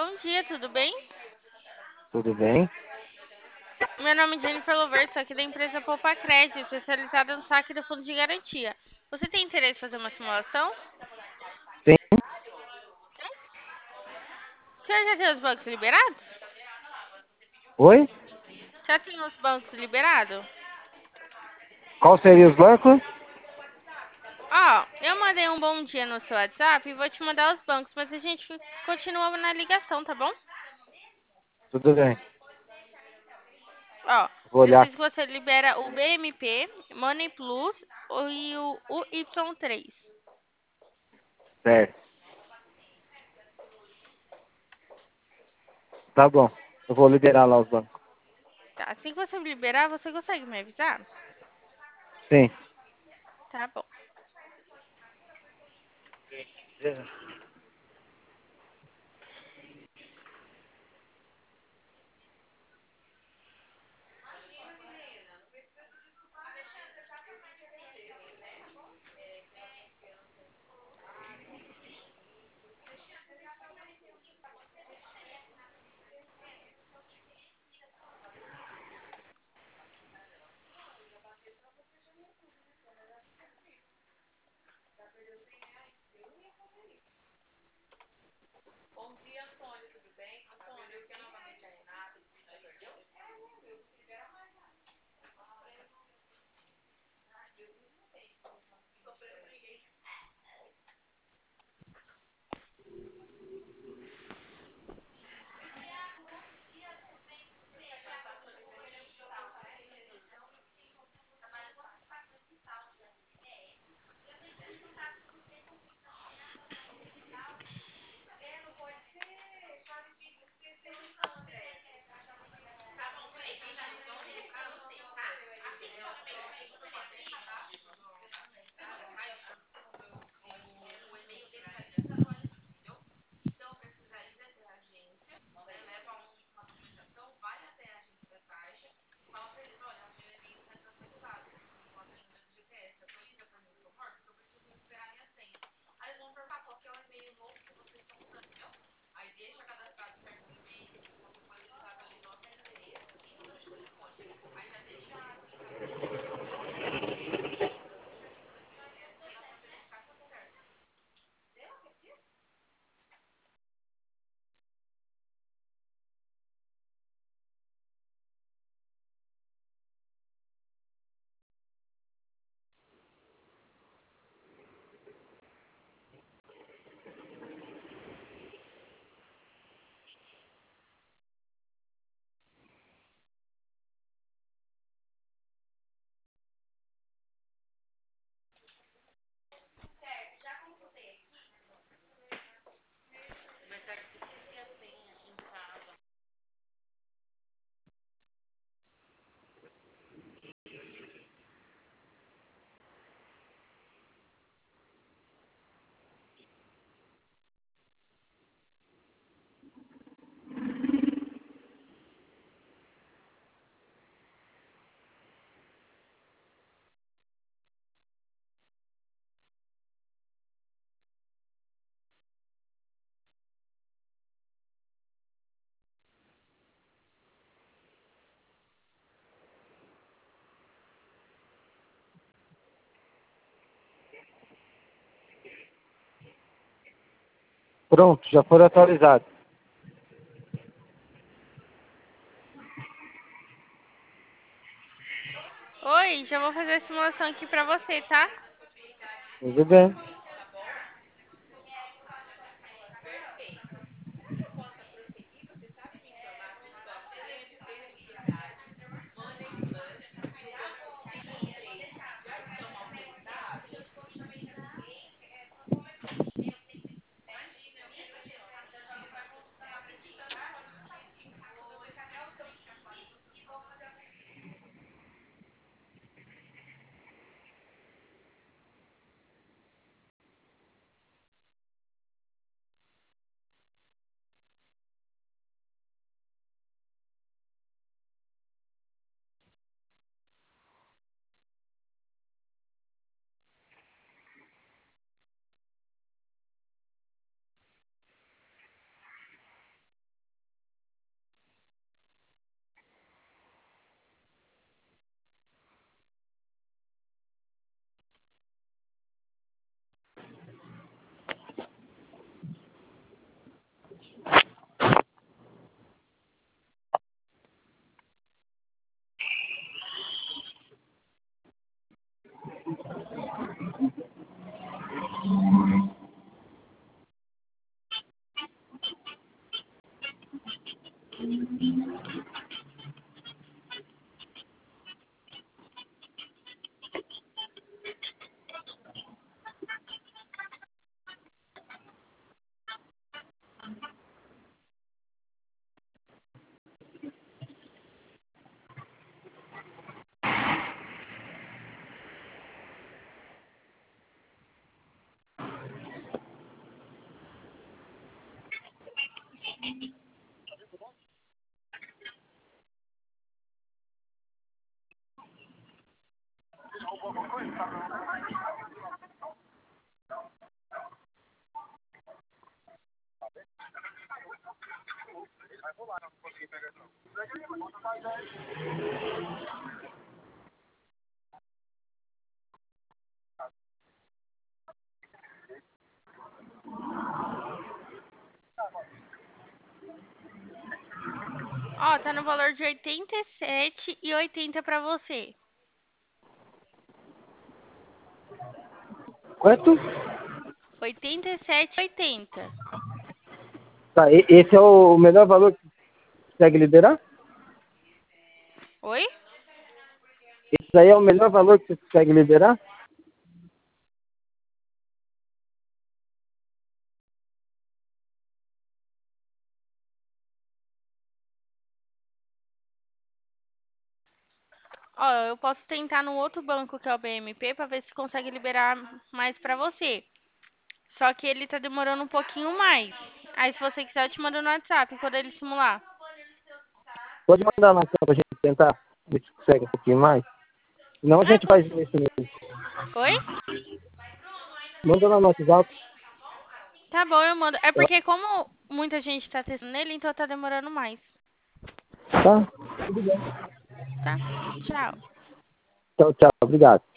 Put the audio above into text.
Bom dia, tudo bem? Tudo bem? Meu nome é Jennifer Louver, sou aqui da empresa Poupa Crédito, especializada no saque do fundo de garantia. Você tem interesse em fazer uma simulação? Tem. O senhor já tem os bancos liberados? Oi? Já tem os bancos liberados? Qual seria os bancos? Ó, eu mandei um bom dia no seu WhatsApp e vou te mandar os bancos, mas a gente continua na ligação, tá bom? Tudo bem. Ó, Vou olhar. preciso que você libera o BMP, Money Plus e o UY3. Certo. Tá bom. Eu vou liberar lá os bancos. Tá, assim que você liberar, você consegue me avisar? Sim. Tá bom. Pronto, já foram atualizados. Oi, já vou fazer a simulação aqui pra você, tá? Tudo bem. Ó, tá no valor de 87,80 pra você. Quanto? 87,80. Tá, esse é o melhor valor que você consegue liberar? Oi? Esse aí é o melhor valor que você consegue liberar? Ó, eu posso tentar no outro banco que é o BMP pra ver se consegue liberar mais pra você. Só que ele tá demorando um pouquinho mais. Aí se você quiser eu te mando no WhatsApp quando ele simular. Pode mandar lá então pra gente tentar ver se consegue um pouquinho mais. Senão a É, gente faz isso mesmo. oi? Manda lá no WhatsApp. Tá bom, eu mando. É Tá? porque como muita gente tá testando nele, então tá demorando mais. Tá? Tudo bem. Tá? Tchau. Tchau, tchau. Obrigado.